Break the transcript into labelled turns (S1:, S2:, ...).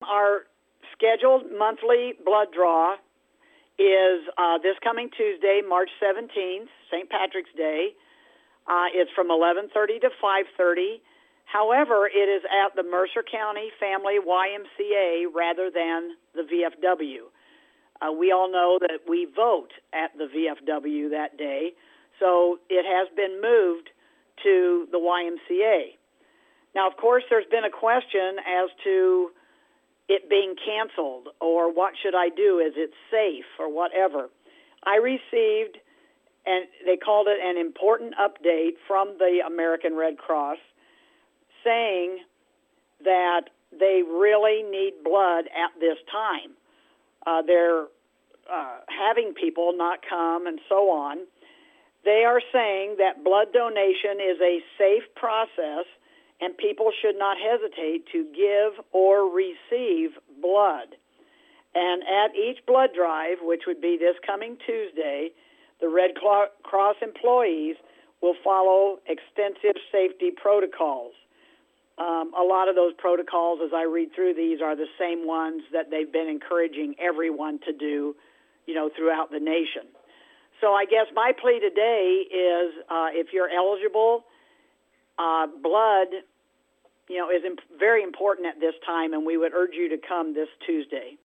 S1: our scheduled monthly blood draw is this coming Tuesday, March 17th, St. Patrick's Day. It's from 11:30 to 5:30. However, it is at the Mercer County Family YMCA rather than the VFW. We all know that we vote at the VFW that day, so it has been moved to the YMCA. Now, of course, there's been a question as to it being canceled or what should I do? Is it safe or whatever? I received, and they called it an important update from the American Red Cross saying that they really need blood at this time. They're having people not come and so on. They are saying that blood donation is a safe process and people should not hesitate to give or receive blood. And at each blood drive, which would be this coming Tuesday, the Red Cross employees will follow extensive safety protocols. A lot of those protocols, as I read through these, are the same ones that they've been encouraging everyone to do, throughout the nation. So I guess my plea today is if you're eligible, blood, is very important at this time, and we would urge you to come this Tuesday.